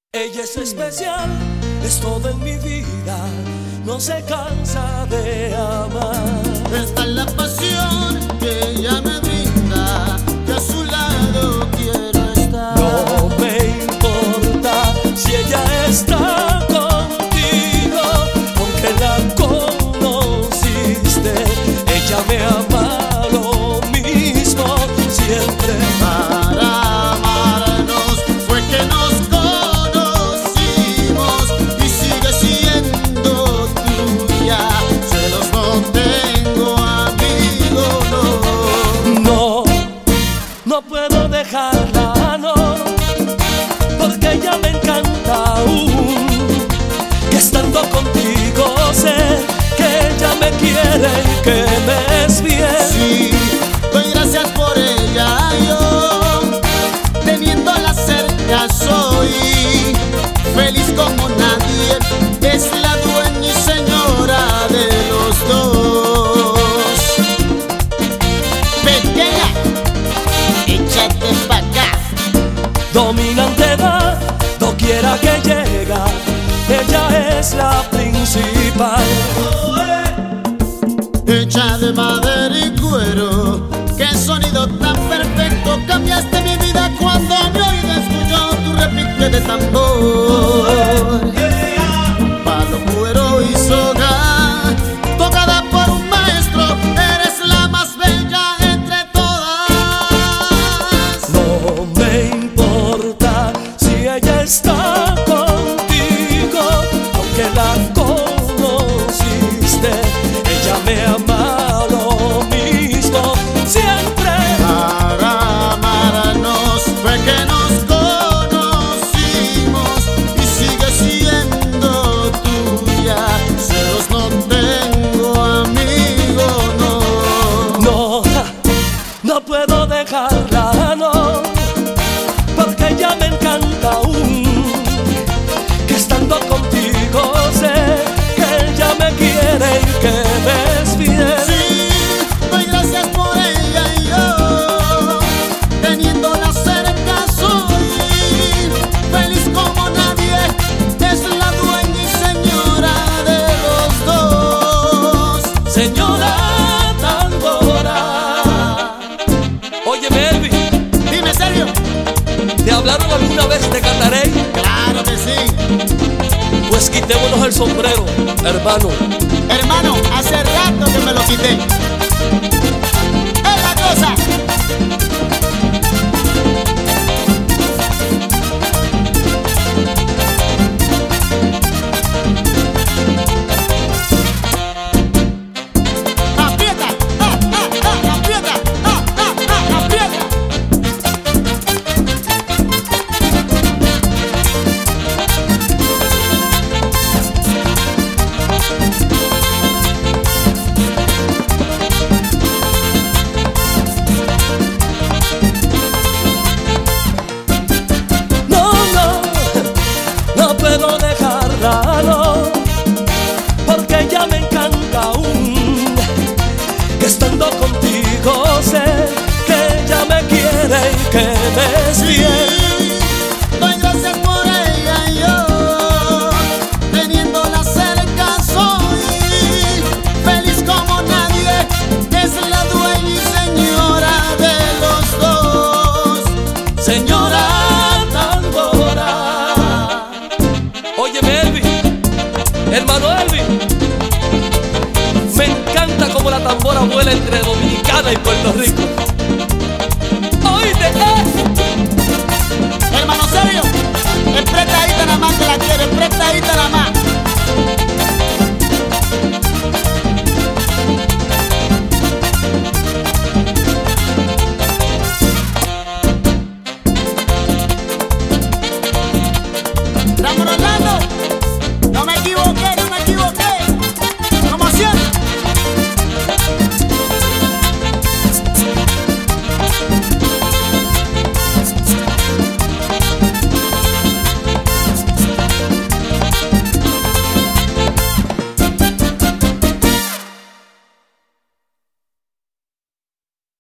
Ella es especial, es todo en mi vida, no se cansa de amar. Esta es la pasión que ella me brinda, que a su lado quiero estar. No me importa si ella está contigo, aunque la conociste, ella me ama lo mismo siempre. Para amarnos fue que nos conocimos y sigue siendo tuya. Celos no tengo, amigo, No, no puedo dejarla, no, porque ella me encanta aún. Que estando contigo sé que ella me quiere y que me es fiel. Sí, doy gracias por ella, yo teniéndola cerca soy feliz como nadie. Es la dueña y señora de los dos. Pequeña, échate pa' acá. Dominante va, doquiera que llega, ella es la principal. Hecha de madera y cuero, qué sonido tan perfecto. Cambiaste mi vida cuando mi oído escuchó tu repique de tambor. Palo, cuero y soga, tocada por un maestro, eres la más bella entre todas. No me importa si ella está contigo, aunque la conociste, ella me ama lo mismo siempre. Para amarnos fue que nos conocimos y sigue siendo tuya. Celos no tengo, amigo, no. No, no puedo dejarla, no, porque ella me encanta aún. Que estando contigo sé que ella me quiere y que me es fiel. Sí, doy gracias por ella y yo teniéndola cerca soy feliz como nadie. Es la dueña y señora de los dos. Señora Tambora. Óyeme, Elvi, Dime, Sergio. ¿te hablaron alguna vez de Catarey? Claro que sí. Pues quitémonos el sombrero, hermano. Hermano, hace rato que me lo quité. Es la cosa. Aprieta, aprieta, aprieta. No, no, no puedo dejarla, no, porque ella me encanta aún. Que estando contigo sé que ella me quiere y que me es fiel. Doy gracias por ella y yo teniéndola cerca soy feliz como nadie. Es la dueña y señora de los dos. Señora Tambora. Óyeme, Elvi, hermano Elvi, me encanta como la tambora vuela entre Dominicana y Puerto Rico.